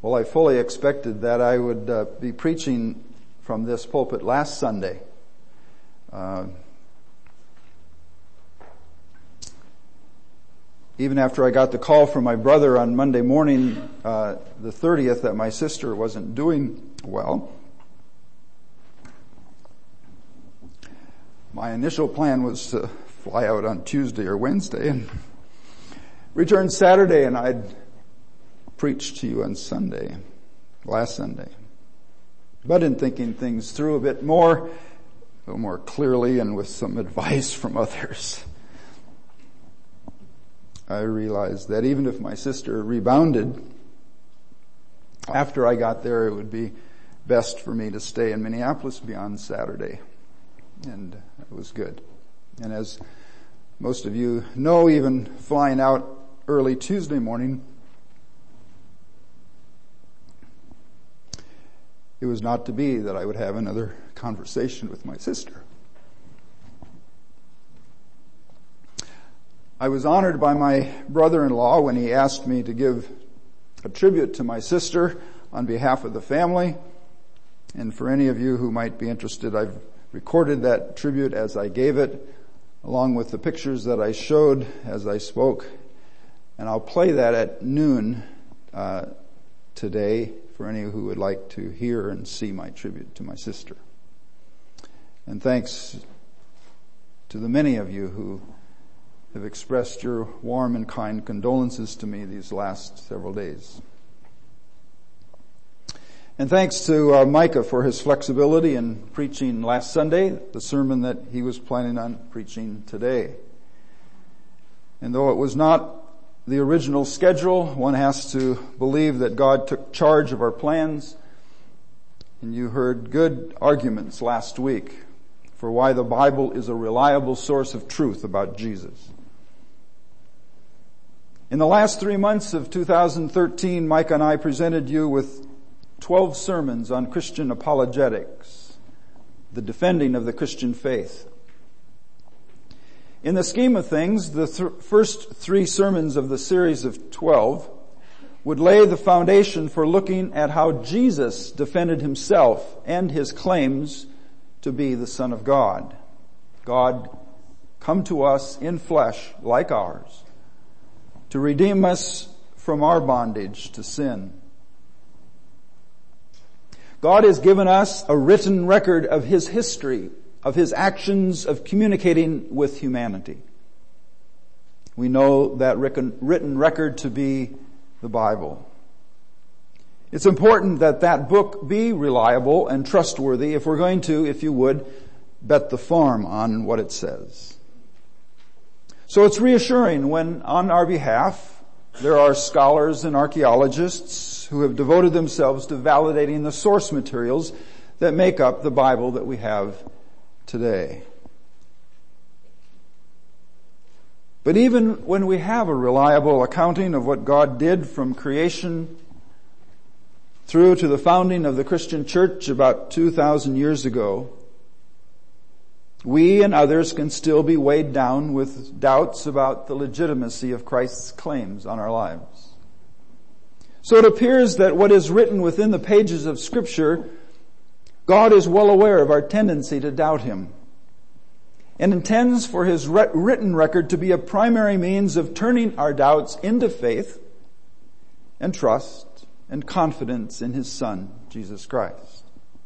Well, I fully expected that I would be preaching from this pulpit last Sunday. Even after I got the call from my brother on Monday morning, the 30th, that my sister wasn't doing well, my initial plan was to fly out on Tuesday or Wednesday and return Saturday, and I'd preach to you on Sunday, last Sunday. But in thinking things through a little more clearly and with some advice from others, I realized that even if my sister rebounded after I got there, it would be best for me to stay in Minneapolis beyond Saturday. And it was good. And as most of you know, even flying out early Tuesday morning, it was not to be that I would have another conversation with my sister. I was honored by my brother-in-law when he asked me to give a tribute to my sister on behalf of the family. And for any of you who might be interested, I've recorded that tribute as I gave it, along with the pictures that I showed as I spoke. And I'll play that at noon today for any who would like to hear and see my tribute to my sister. And thanks to the many of you who have expressed your warm and kind condolences to me these last several days. And thanks to Micah for his flexibility in preaching last Sunday, the sermon that he was planning on preaching today. And though it was not the original schedule, one has to believe that God took charge of our plans. And you heard good arguments last week for why the Bible is a reliable source of truth about Jesus. In the last 3 months of 2013, Micah and I presented you with 12 sermons on Christian apologetics, the defending of the Christian faith. In the scheme of things, the first 3 sermons of the series of 12 would lay the foundation for looking at how Jesus defended himself and his claims to be the Son of God. God come to us in flesh like ours to redeem us from our bondage to sin. God has given us a written record of his history, of his actions of communicating with humanity. We know that written record to be the Bible. It's important that that book be reliable and trustworthy if we're going to, if you would, bet the farm on what it says. So it's reassuring when on our behalf there are scholars and archaeologists who have devoted themselves to validating the source materials that make up the Bible that we have today. But even when we have a reliable accounting of what God did from creation through to the founding of the Christian church about 2,000 years ago, we and others can still be weighed down with doubts about the legitimacy of Christ's claims on our lives. So it appears that what is written within the pages of Scripture, God is well aware of our tendency to doubt him and intends for his written record to be a primary means of turning our doubts into faith and trust and confidence in his Son, Jesus Christ.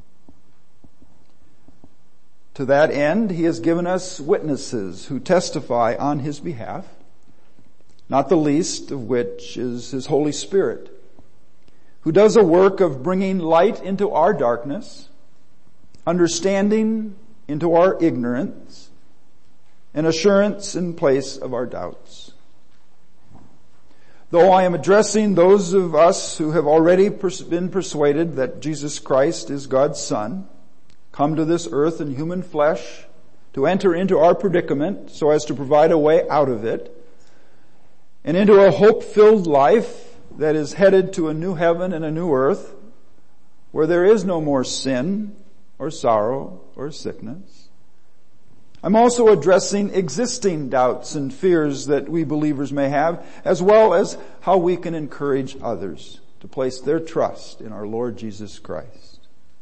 To that end, he has given us witnesses who testify on his behalf, not the least of which is his Holy Spirit, who does a work of bringing light into our darkness, understanding into our ignorance, and assurance in place of our doubts. Though I am addressing those of us who have already been persuaded that Jesus Christ is God's Son, come to this earth in human flesh to enter into our predicament so as to provide a way out of it, and into a hope-filled life that is headed to a new heaven and a new earth where there is no more sin or sorrow or sickness. I'm also addressing existing doubts and fears that we believers may have, as well as how we can encourage others to place their trust in our Lord Jesus Christ.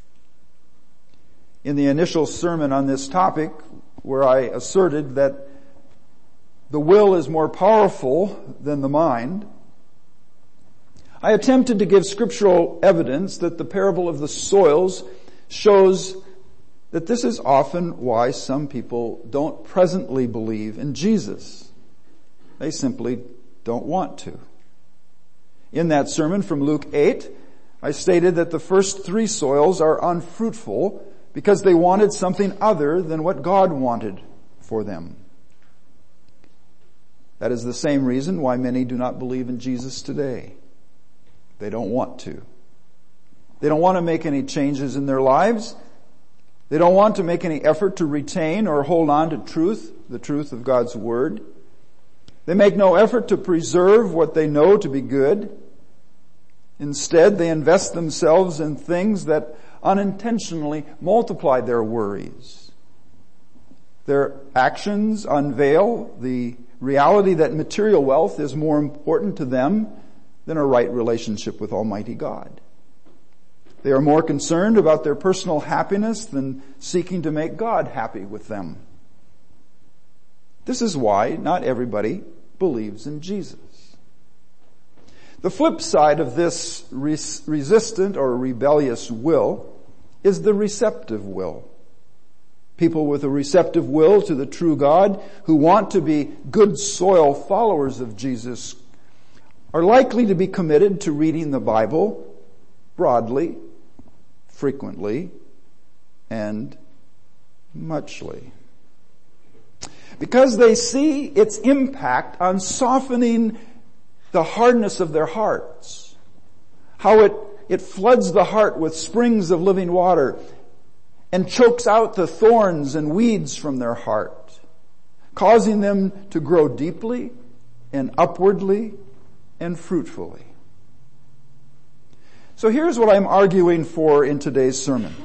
In the initial sermon on this topic, where I asserted that the will is more powerful than the mind, I attempted to give scriptural evidence that the parable of the soils shows that this is often why some people don't presently believe in Jesus. They simply don't want to. In that sermon from Luke 8, I stated that the first 3 soils are unfruitful because they wanted something other than what God wanted for them. That is the same reason why many do not believe in Jesus today. They don't want to. They don't want to make any changes in their lives. They don't want to make any effort to retain or hold on to truth, the truth of God's Word. They make no effort to preserve what they know to be good. Instead, they invest themselves in things that unintentionally multiply their worries. Their actions unveil the reality that material wealth is more important to them than a right relationship with Almighty God. They are more concerned about their personal happiness than seeking to make God happy with them. This is why not everybody believes in Jesus. The flip side of this resistant or rebellious will is the receptive will. People with a receptive will to the true God who want to be good soil followers of Jesus are likely to be committed to reading the Bible broadly, frequently, and muchly. Because they see its impact on softening the hardness of their hearts. How it floods the heart with springs of living water and chokes out the thorns and weeds from their heart, causing them to grow deeply and upwardly and fruitfully. So here's what I'm arguing for in today's sermon.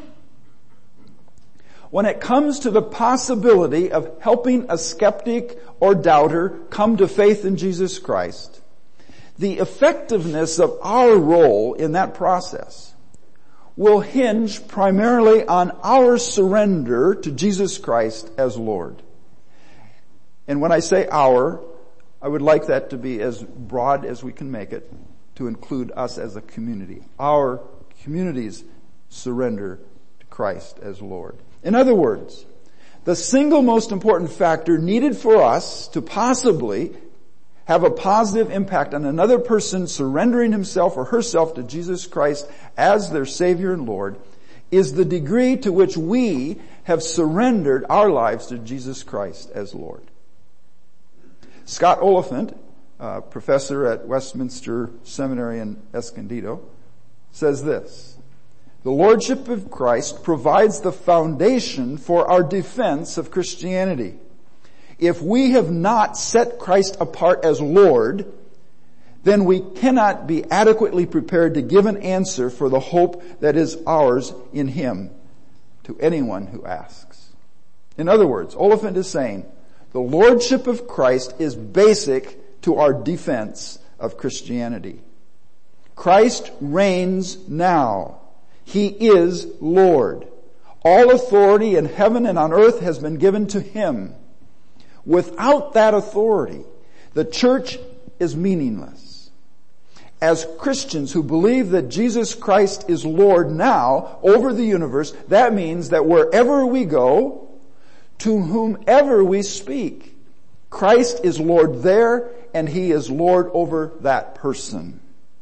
When it comes to the possibility of helping a skeptic or doubter come to faith in Jesus Christ, the effectiveness of our role in that process will hinge primarily on our surrender to Jesus Christ as Lord. And when I say our, I would like that to be as broad as we can make it, to include us as a community. Our community's surrender to Christ as Lord. In other words, the single most important factor needed for us to possibly have a positive impact on another person surrendering himself or herself to Jesus Christ as their Savior and Lord is the degree to which we have surrendered our lives to Jesus Christ as Lord. Scott Oliphant, professor at Westminster Seminary in Escondido, says this: the Lordship of Christ provides the foundation for our defense of Christianity. If we have not set Christ apart as Lord, then we cannot be adequately prepared to give an answer for the hope that is ours in Him to anyone who asks. In other words, Oliphant is saying, the Lordship of Christ is basic to our defense of Christianity. Christ reigns now. He is Lord. All authority in heaven and on earth has been given to Him. Without that authority, the church is meaningless. As Christians who believe that Jesus Christ is Lord now over the universe, that means that wherever we go, to whomever we speak, Christ is Lord there, and He is Lord over that person.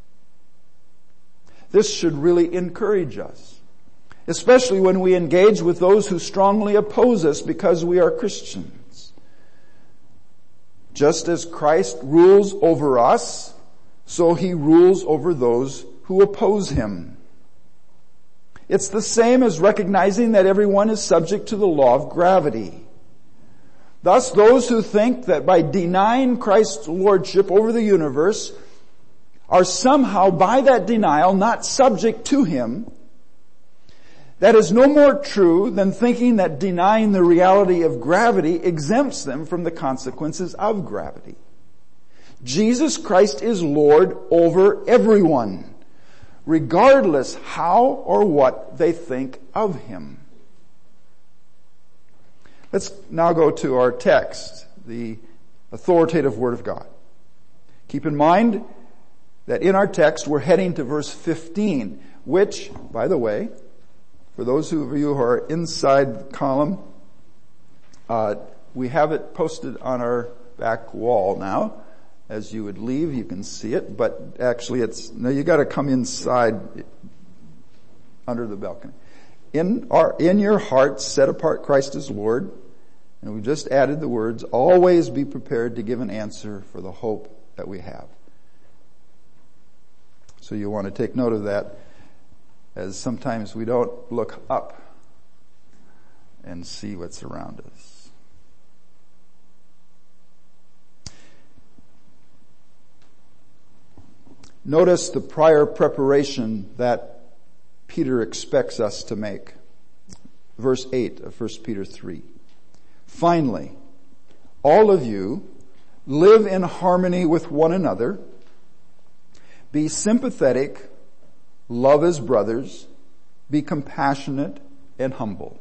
This should really encourage us, especially when we engage with those who strongly oppose us because we are Christians. Just as Christ rules over us, so He rules over those who oppose Him. It's the same as recognizing that everyone is subject to the law of gravity. Thus, those who think that by denying Christ's lordship over the universe are somehow, by that denial, not subject to Him, that is no more true than thinking that denying the reality of gravity exempts them from the consequences of gravity. Jesus Christ is Lord over everyone, regardless how or what they think of him. Let's now go to our text, the authoritative Word of God. Keep in mind that in our text we're heading to verse 15, which, by the way, for those of you who are inside the column, we have it posted on our back wall now. As you would leave, you can see it, but actually you gotta come inside under the balcony. In your hearts, set apart Christ as Lord. And we just added the words, always be prepared to give an answer for the hope that we have. So you want to take note of that, as sometimes we don't look up and see what's around us. Notice the prior preparation that Peter expects us to make. Verse 8 of 1 Peter 3. Finally, all of you live in harmony with one another. Be sympathetic, love as brothers, be compassionate and humble.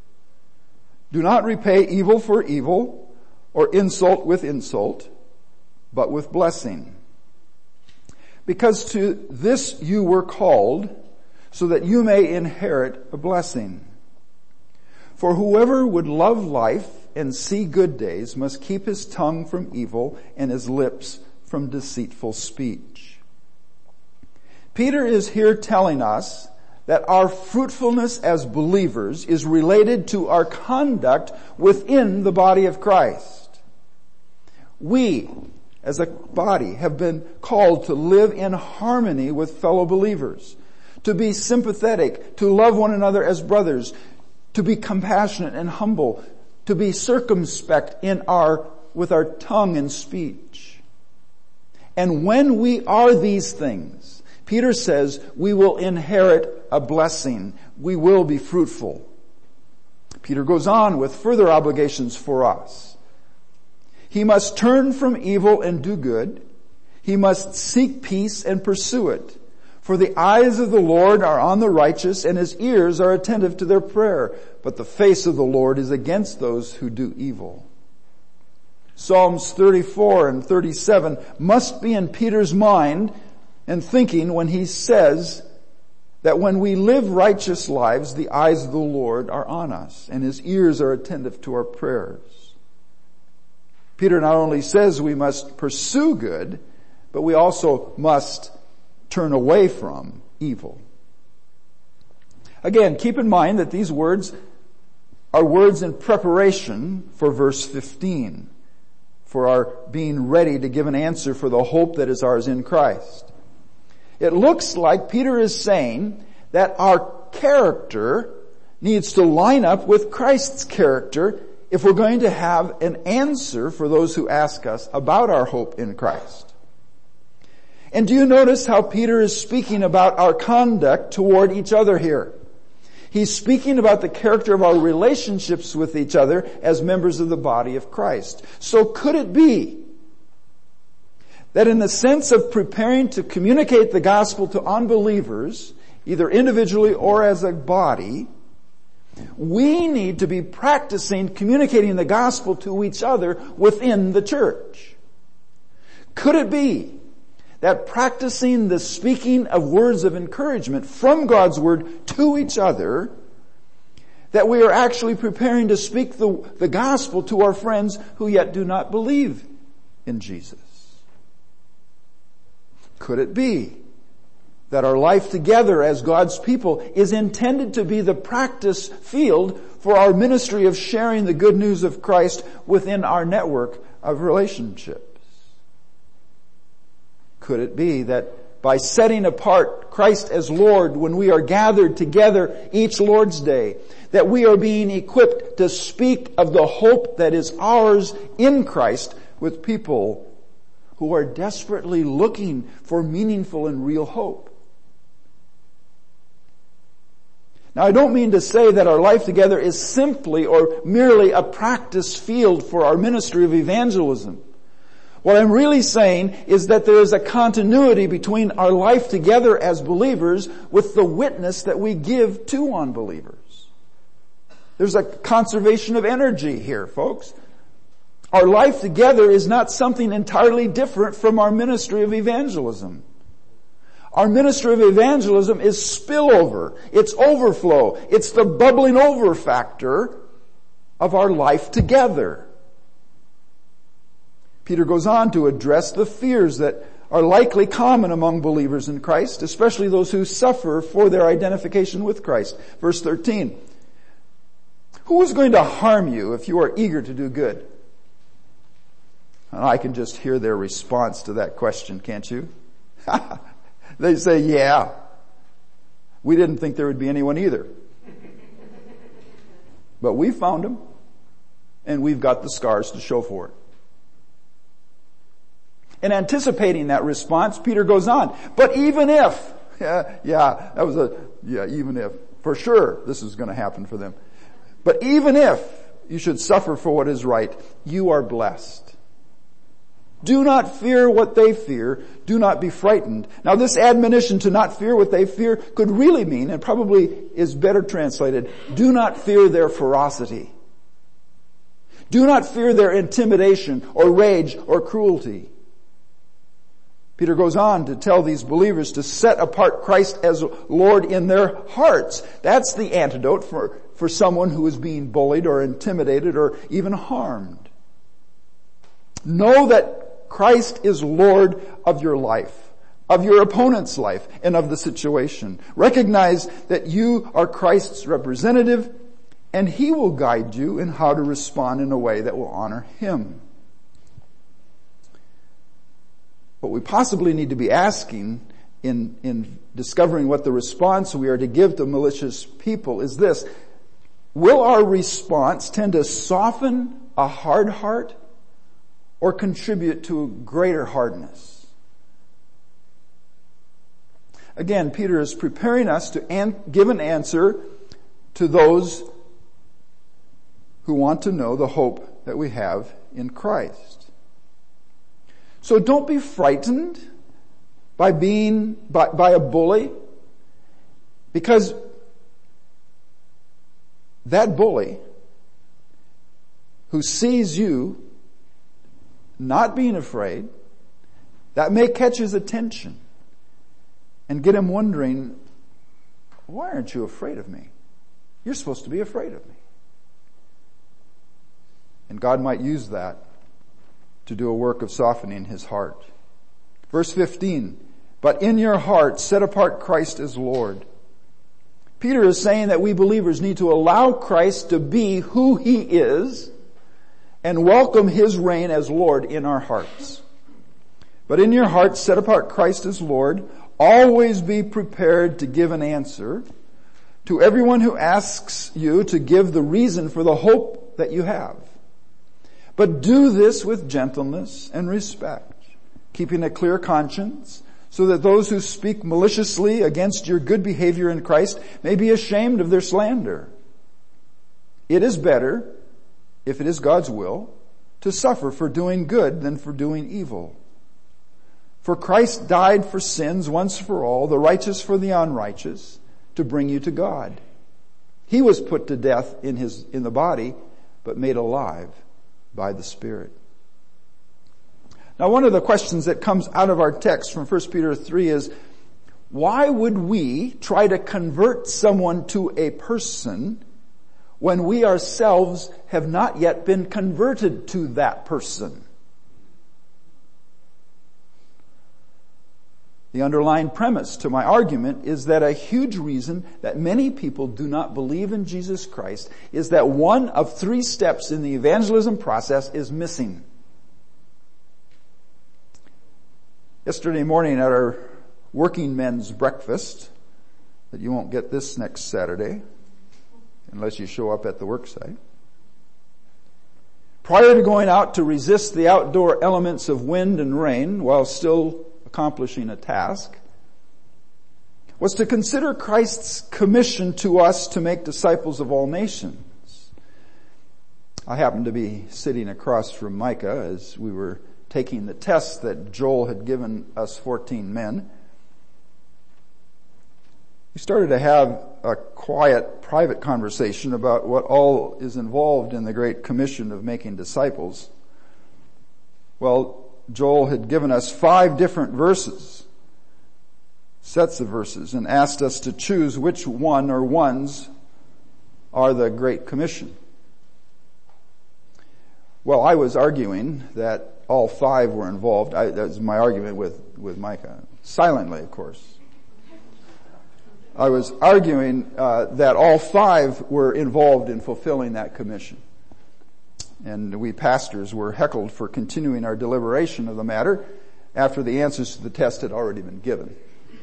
Do not repay evil for evil or insult with insult, but with blessing. Because to this you were called, so that you may inherit a blessing. For whoever would love life and see good days must keep his tongue from evil and his lips from deceitful speech. Peter is here telling us that our fruitfulness as believers is related to our conduct within the body of Christ. We, as a body, have been called to live in harmony with fellow believers, to be sympathetic, to love one another as brothers, to be compassionate and humble, to be circumspect with our tongue and speech. And when we are these things, Peter says we will inherit a blessing. We will be fruitful. Peter goes on with further obligations for us. He must turn from evil and do good. He must seek peace and pursue it. For the eyes of the Lord are on the righteous, and his ears are attentive to their prayer. But the face of the Lord is against those who do evil. Psalms 34 and 37 must be in Peter's mind and thinking when he says that when we live righteous lives, the eyes of the Lord are on us, and his ears are attentive to our prayers. Peter not only says we must pursue good, but we also must turn away from evil. Again, keep in mind that these words are words in preparation for verse 15, for our being ready to give an answer for the hope that is ours in Christ. It looks like Peter is saying that our character needs to line up with Christ's character if we're going to have an answer for those who ask us about our hope in Christ. And do you notice how Peter is speaking about our conduct toward each other here? He's speaking about the character of our relationships with each other as members of the body of Christ. So could it be that in the sense of preparing to communicate the gospel to unbelievers, either individually or as a body, we need to be practicing communicating the gospel to each other within the church? Could it be that practicing the speaking of words of encouragement from God's word to each other, that we are actually preparing to speak the gospel to our friends who yet do not believe in Jesus? Could it be that our life together as God's people is intended to be the practice field for our ministry of sharing the good news of Christ within our network of relationships? Could it be that by setting apart Christ as Lord when we are gathered together each Lord's Day, that we are being equipped to speak of the hope that is ours in Christ with people who are desperately looking for meaningful and real hope? Now, I don't mean to say that our life together is simply or merely a practice field for our ministry of evangelism. What I'm really saying is that there is a continuity between our life together as believers with the witness that we give to unbelievers. There's a conservation of energy here, folks. Our life together is not something entirely different from our ministry of evangelism. Our ministry of evangelism is spillover. It's overflow. It's the bubbling over factor of our life together. Peter goes on to address the fears that are likely common among believers in Christ, especially those who suffer for their identification with Christ. Verse 13. Who is going to harm you if you are eager to do good? And I can just hear their response to that question, can't you? They say, yeah. We didn't think there would be anyone either. But we found them, and we've got the scars to show for it. In anticipating that response, Peter goes on, but even if, even if, for sure this is going to happen for them. But even if you should suffer for what is right, you are blessed. Do not fear what they fear. Do not be frightened. Now this admonition to not fear what they fear could really mean, and probably is better translated, do not fear their ferocity. Do not fear their intimidation or rage or cruelty. Peter goes on to tell these believers to set apart Christ as Lord in their hearts. That's the antidote for someone who is being bullied or intimidated or even harmed. Know that Christ is Lord of your life, of your opponent's life, and of the situation. Recognize that you are Christ's representative, and He will guide you in how to respond in a way that will honor Him. What we possibly need to be asking in discovering what the response we are to give to malicious people is this: will our response tend to soften a hard heart or contribute to a greater hardness? Again, Peter is preparing us to give an answer to those who want to know the hope that we have in Christ. So don't be frightened by a bully, because that bully who sees you not being afraid, that may catch his attention and get him wondering, why aren't you afraid of me? You're supposed to be afraid of me. And God might use that to do a work of softening his heart. Verse 15, but in your heart set apart Christ as Lord. Peter is saying that we believers need to allow Christ to be who He is and welcome His reign as Lord in our hearts. But in your heart set apart Christ as Lord. Always be prepared to give an answer to everyone who asks you to give the reason for the hope that you have. But do this with gentleness and respect, keeping a clear conscience, so that those who speak maliciously against your good behavior in Christ may be ashamed of their slander. It is better, if it is God's will, to suffer for doing good than for doing evil. For Christ died for sins once for all, the righteous for the unrighteous, to bring you to God. He was put to death in the body, but made alive by the Spirit. Now, one of the questions that comes out of our text from 1 Peter 3 is, why would we try to convert someone to a person when we ourselves have not yet been converted to that person? The underlying premise to my argument is that a huge reason that many people do not believe in Jesus Christ is that one of 3 steps in the evangelism process is missing. Yesterday morning at our working men's breakfast, that you won't get this next Saturday unless you show up at the work site, prior to going out to resist the outdoor elements of wind and rain while still accomplishing a task, was to consider Christ's commission to us to make disciples of all nations. I happened to be sitting across from Micah as we were taking the test that Joel had given us 14 men. We started to have a quiet, private conversation about what all is involved in the Great Commission of making disciples. Well, Joel had given us 5 different verses, sets of verses, and asked us to choose which one or ones are the Great Commission. Well, I was arguing that all 5 were involved. That was my argument with Micah. Silently, of course. I was arguing that all 5 were involved in fulfilling that commission. And we pastors were heckled for continuing our deliberation of the matter after the answers to the test had already been given.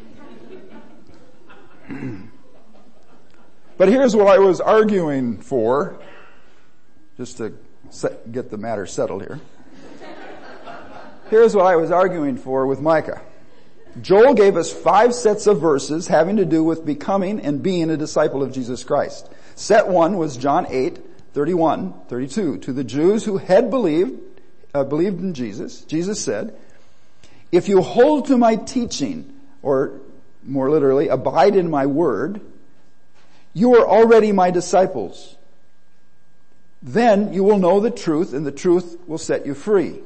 But here's what I was arguing for, just to get the matter settled here. Here's what I was arguing for with Micah. Joel gave us 5 sets of verses having to do with becoming and being a disciple of Jesus Christ. Set 1 was John 8:31-32. To the Jews who had believed in Jesus, Jesus said, "If you hold to my teaching," or more literally, abide in my word, "you are already my disciples. Then you will know the truth, and the truth will set you free."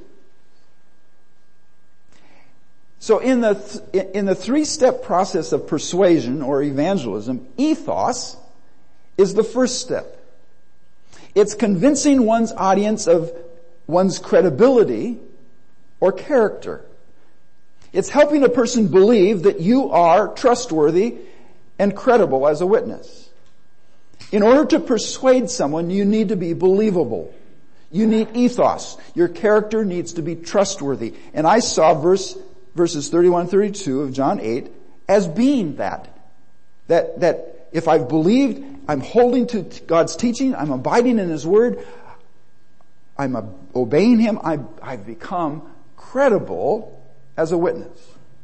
So in the 3-step process of persuasion or evangelism, ethos is the first step. It's convincing one's audience of one's credibility or character. It's helping a person believe that you are trustworthy and credible as a witness. In order to persuade someone, you need to be believable. You need ethos. Your character needs to be trustworthy. And I saw verses 31-32 of John 8 as being that if I've believed, I'm holding to God's teaching, I'm abiding in His word, I'm obeying Him, I've become credible as a witness.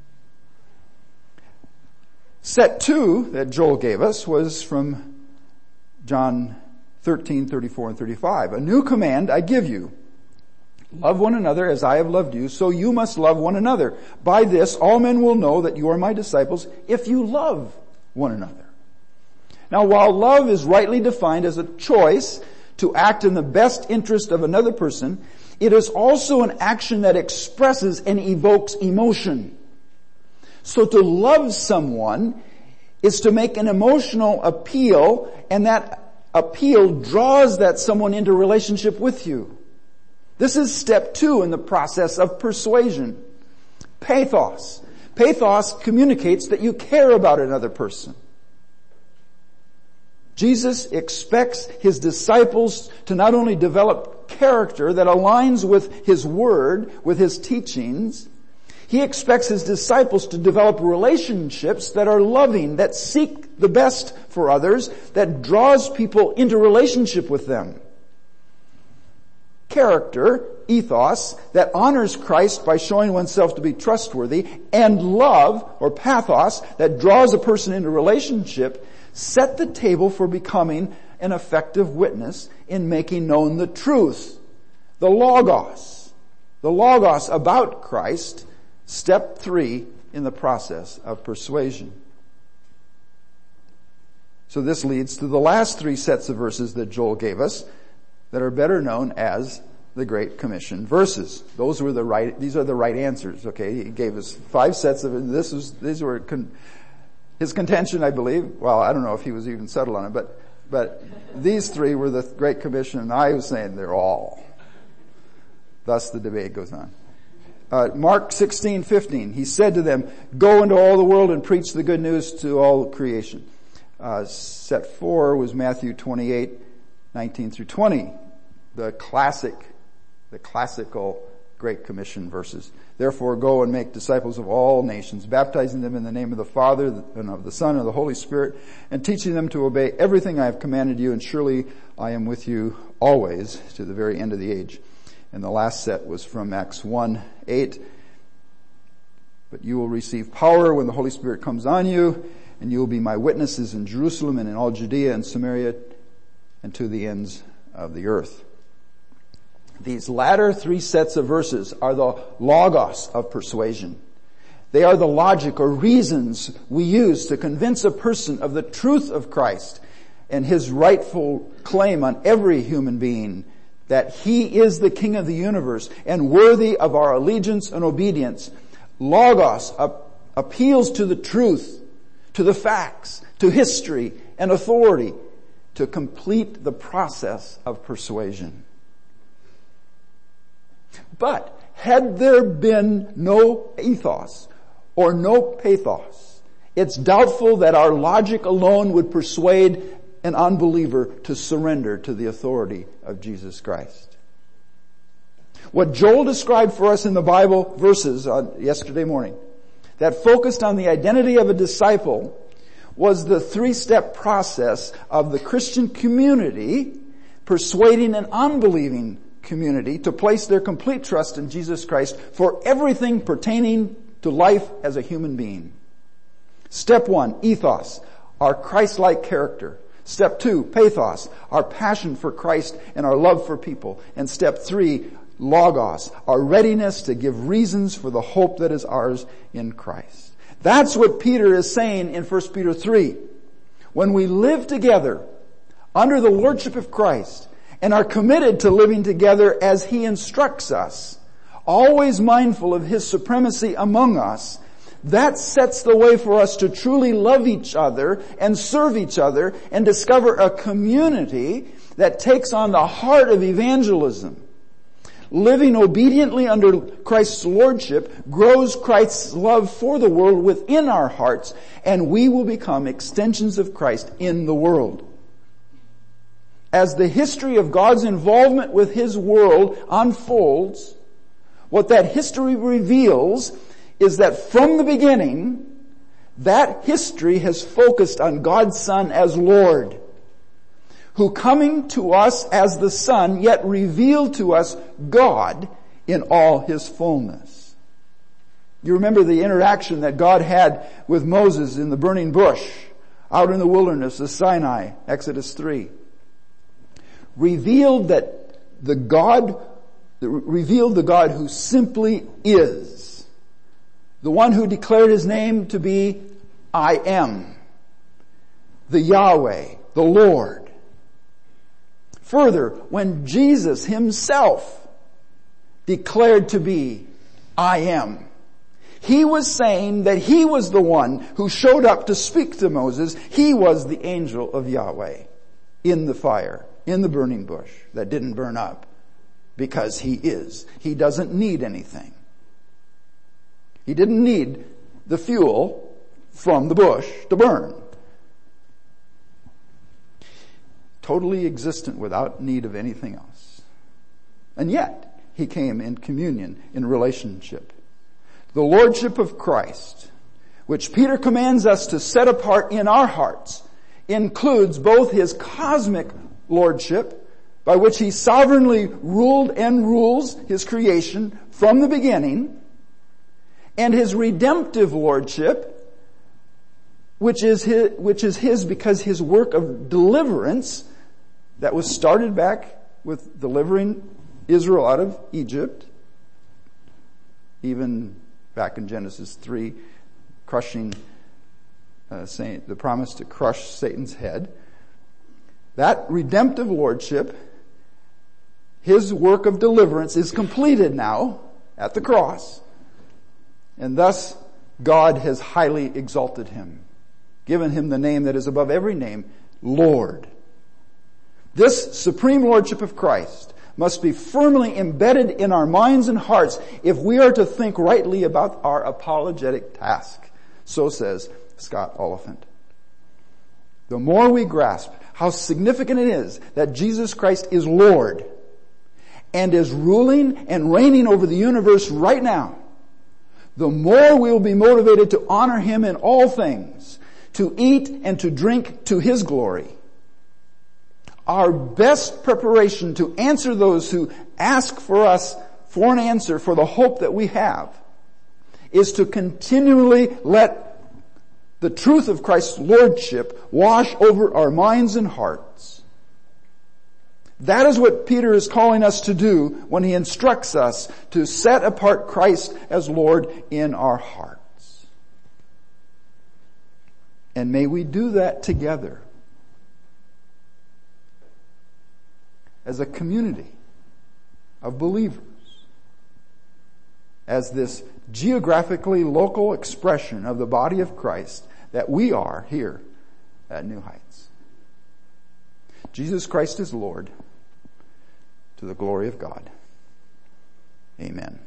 Set 2 that Joel gave us was from John 13:34-35. "A new command I give you. Love one another as I have loved you, so you must love one another. By this all men will know that you are my disciples if you love one another." Now, while love is rightly defined as a choice to act in the best interest of another person, it is also an action that expresses and evokes emotion. So to love someone is to make an emotional appeal, and that appeal draws that someone into relationship with you. This is step 2 in the process of persuasion. Pathos. Pathos communicates that you care about another person. Jesus expects His disciples to not only develop character that aligns with His word, with His teachings, He expects His disciples to develop relationships that are loving, that seek the best for others, that draws people into relationship with them. Character, ethos, that honors Christ by showing oneself to be trustworthy, and love, or pathos, that draws a person into relationship, set the table for becoming an effective witness in making known the truth. The Logos about Christ, step 3 in the process of persuasion. So this leads to the last 3 sets of verses that Joel gave us that are better known as the Great Commission verses. These are the right answers, okay? He gave us 5 sets of it. These were his contention, I believe. Well, I don't know if he was even settled on it, but these 3 were the Great Commission, and I was saying they're all. Thus the debate goes on. Mark 16:15, He said to them, "Go into all the world and preach the good news to all creation." Set 4 was Matthew 28:19-20, the classical Great Commission verses. "Therefore go and make disciples of all nations, baptizing them in the name of the Father and of the Son and of the Holy Spirit, and teaching them to obey everything I have commanded you, and surely I am with you always to the very end of the age." And the last set was from Acts 1:8. "But you will receive power when the Holy Spirit comes on you, and you will be my witnesses in Jerusalem and in all Judea and Samaria and to the ends of the earth." These latter three sets of verses are the logos of persuasion. They are the logic or reasons we use to convince a person of the truth of Christ and His rightful claim on every human being that He is the King of the universe and worthy of our allegiance and obedience. Logos appeals to the truth, to the facts, to history and authority to complete the process of persuasion. But had there been no ethos or no pathos, it's doubtful that our logic alone would persuade an unbeliever to surrender to the authority of Jesus Christ. What Joel described for us in the Bible verses yesterday morning that focused on the identity of a disciple was the three-step process of the Christian community persuading an unbelieving community to place their complete trust in Jesus Christ for everything pertaining to life as a human being. Step 1, ethos, our Christ-like character. Step 2, pathos, our passion for Christ and our love for people. And step 3, logos, our readiness to give reasons for the hope that is ours in Christ. That's what Peter is saying in 1 Peter 3. When we live together under the lordship of Christ and are committed to living together as He instructs us, always mindful of His supremacy among us, that sets the way for us to truly love each other and serve each other and discover a community that takes on the heart of evangelism. Living obediently under Christ's lordship grows Christ's love for the world within our hearts, and we will become extensions of Christ in the world. As the history of God's involvement with His world unfolds, what that history reveals is that from the beginning, that history has focused on God's Son as Lord, who coming to us as the Son, yet revealed to us God in all His fullness. You remember the interaction that God had with Moses in the burning bush, out in the wilderness of Sinai, Exodus 3. Revealed the God who simply is. The one who declared His name to be I am. The Yahweh, the Lord. Further, when Jesus Himself declared to be I am, He was saying that He was the one who showed up to speak to Moses. He was the angel of Yahweh in the fire, in the burning bush that didn't burn up, because He is. He doesn't need anything. He didn't need the fuel from the bush to burn. Totally existent without need of anything else. And yet, He came in communion, in relationship. The lordship of Christ, which Peter commands us to set apart in our hearts, includes both His cosmic lordship, by which He sovereignly ruled and rules His creation from the beginning, and His redemptive lordship, which is His because His work of deliverance that was started back with delivering Israel out of Egypt, even back in Genesis 3, crushing the promise to crush Satan's head. That redemptive lordship, His work of deliverance, is completed now at the cross. And thus, God has highly exalted Him, given Him the name that is above every name, Lord. This supreme lordship of Christ must be firmly embedded in our minds and hearts if we are to think rightly about our apologetic task. So says Scott Oliphant. The more we grasp how significant it is that Jesus Christ is Lord and is ruling and reigning over the universe right now, the more we will be motivated to honor Him in all things, to eat and to drink to His glory. Our best preparation to answer those who ask for us for an answer for the hope that we have is to continually let the truth of Christ's lordship wash over our minds and hearts. That is what Peter is calling us to do when he instructs us to set apart Christ as Lord in our hearts. And may we do that together as a community of believers, as this geographically local expression of the body of Christ that we are here at New Heights. Jesus Christ is Lord, to the glory of God. Amen.